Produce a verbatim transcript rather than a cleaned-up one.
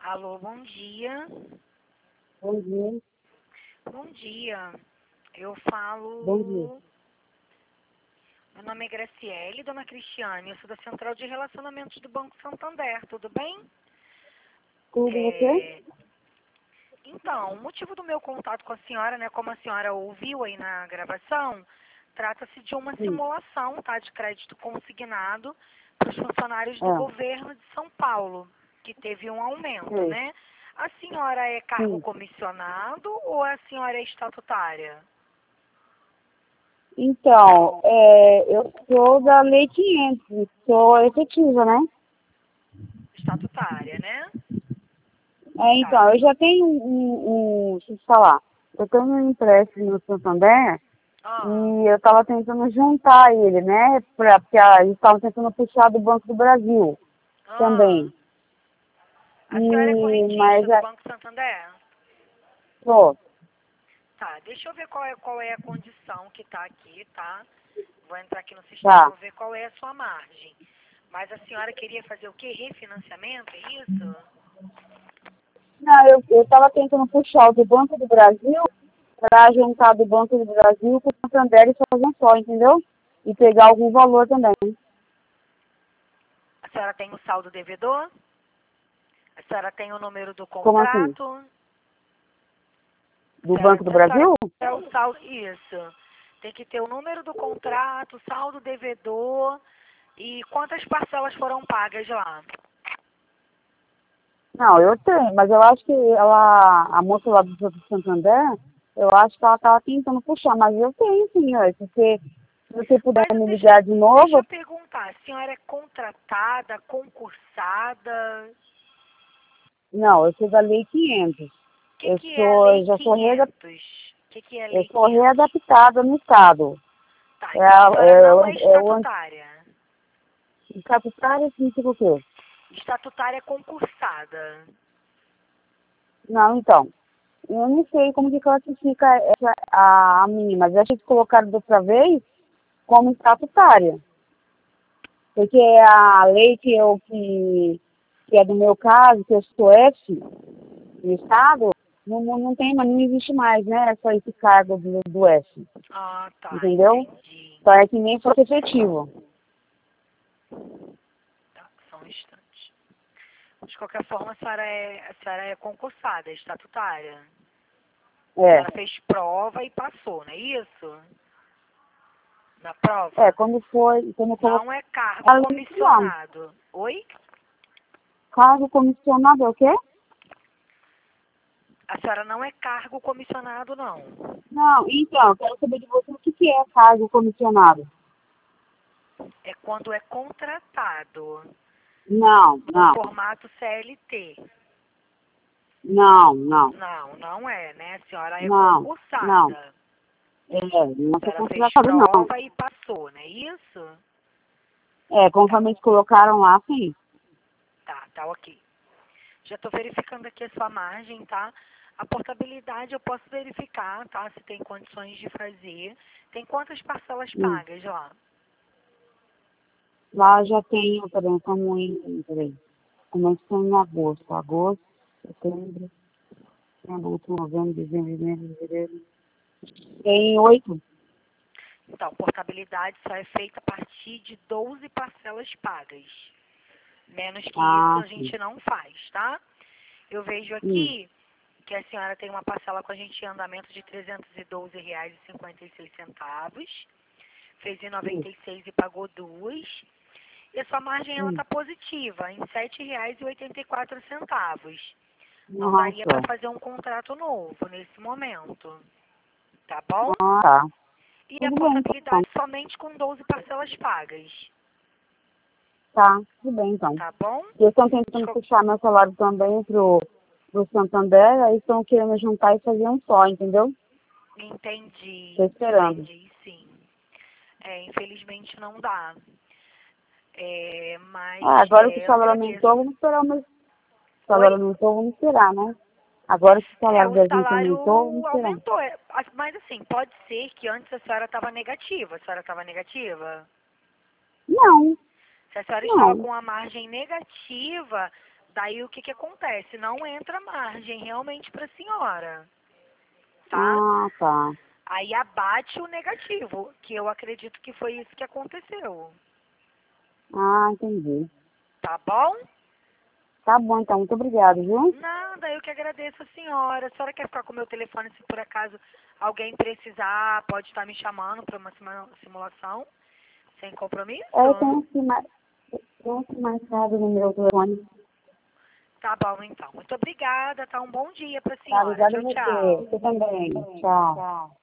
Alô, bom dia. Bom dia. Bom dia. Eu falo... Bom dia. Meu nome é Graciele, dona Cristiane. Eu sou da Central de Relacionamentos do Banco Santander. Tudo bem? Tudo você? É... Então, o motivo do meu contato com a senhora, né, como a senhora ouviu aí na gravação, trata-se de uma Sim. simulação, tá, de crédito consignado para os funcionários do Ah, governo de São Paulo, que teve um aumento, sei. né? A senhora é cargo Sim. comissionado ou a senhora é estatutária? Então, é, eu sou da Lei quinhentos, sou efetiva, né? Estatutária, né? É, então, Tá. eu já tenho um, um, um- deixa eu te falar, eu tenho um empréstimo no Santander Ah, e eu estava tentando juntar ele, né? Pra, porque a- eles estavam tentando puxar do Banco do Brasil ah. também. A senhora é E, correntista mas, do é, Banco Santander? pô, Tá, deixa eu ver qual é, qual é a condição que tá aqui, tá? Vou entrar aqui no sistema, tá. vou ver qual é a sua margem. Mas a senhora queria fazer o quê? Refinanciamento, é isso? Não, eu estava tentando puxar o do Banco do Brasil para juntar do Banco do Brasil com o Santander e fazer um só, entendeu? E pegar algum valor também. A senhora tem o saldo devedor? A senhora tem o número do Como assim? contrato? A Do senhora, Banco do a senhora Brasil? é o saldo, isso. Tem que ter o número do contrato, saldo devedor e quantas parcelas foram pagas lá. Não, eu tenho, mas eu acho que ela, a moça lá do Banco do Santander, eu acho que ela estava tentando puxar, mas eu tenho sim, ó, se você, se você puder Mas me deixa, ligar de deixa novo, eu perguntar, a senhora é contratada, concursada? não, eu sou da Lei quinhentos. O que, Eu que é a sou, Lei eu já sou, reada, quinhentos? O que, que é a eu Lei sou quinhentos? readaptada no Estado. Tá, É, então a a- senhora não é é, é o estatutária. estatutário significa o quê? Estatutária concursada. Não, então, eu não sei como que classifica essa, a, a minha, mas eu achei que colocaram da outra vez como estatutária. Porque a lei que, eu, que, que é do meu caso, que eu sou F no Estado, não, não, não tem, mas não existe mais, né? É só esse cargo do, do F, Ah, tá, entendeu? entendi. Então é que nem fosse efetivo. Tá, só um instante. De qualquer forma, a senhora é, a senhora é concursada, é estatutária. A É, senhora fez prova e passou, não é isso? Na é, prova? quando foi, quando colocou Não é cargo a lei, não. comissionado. Oi? Cargo comissionado é o quê? A senhora não é cargo comissionado, não. Não, então, eu quero saber de você o que, que é cargo comissionado. É quando é contratado Não, no não, formato C L T. não, não, Não, não é, né? A senhora é não, não. concursada. É, não A sou senhora fez contratado, não. prova e passou, não é isso? É, Tá, conforme eles colocaram lá, sim. tá, tá ok. Já estou verificando aqui a sua margem, tá? A portabilidade eu posso verificar, tá? Se tem condições de fazer. Tem quantas parcelas Hum. pagas lá? Lá já tenho, peraí, estamos em, peraí, começou em agosto, agosto, setembro, setembro, outubro, novembro, dezembro, janeiro, fevereiro. Tem oito. Então, portabilidade só é feita a partir de doze parcelas pagas. Menos que isso Ah, a sim. gente não faz, tá? Eu vejo Hum, aqui que a senhora tem uma parcela com a gente em andamento de trezentos e doze reais e cinquenta e seis centavos. Fez em hum, noventa e seis e pagou duas. E a sua margem ela hum. está positiva, em sete reais e oitenta e quatro centavos. Não daria para Nossa. fazer um contrato novo nesse momento, tá bom? Ah, tá. E a Tudo bem, então. portabilidade somente com doze parcelas pagas, Tá, tudo bem, então. tá bom? Eles estão De tentando qual- puxar meu salário também pro, pro Santander, aí estão querendo juntar e fazer um só, entendeu? Entendi, Tô esperando. entendi, sim. É, infelizmente não dá. É, mas Ah, agora que o é, eu salário agradeço. aumentou, vamos esperar, mas o Oi? salário aumentou, vamos esperar, né? Agora que o É, salário o da gente salário aumentou, vamos esperar. aumentou. é, as- Mas assim, pode ser que antes a senhora estava negativa. A senhora estava negativa? Não, Se a senhora estava não. com a margem negativa, Daí o que que acontece? Não entra margem realmente para a senhora, tá? Ah, tá. Aí abate o negativo, que eu acredito que foi isso que aconteceu. Ah, entendi. Tá bom? Tá bom, então. Muito obrigada, viu? Nada, eu que agradeço a senhora. A senhora quer ficar com o meu telefone se por acaso alguém precisar, pode estar me chamando para uma simu- simulação, sem compromisso? É, eu tenho aqui mais, eu tenho aqui mais nada no meu telefone. Tá bom, então. Muito obrigada, tá? Um bom dia para a Tá, senhora. obrigada a Tchau, você. tchau. Você também. Tchau.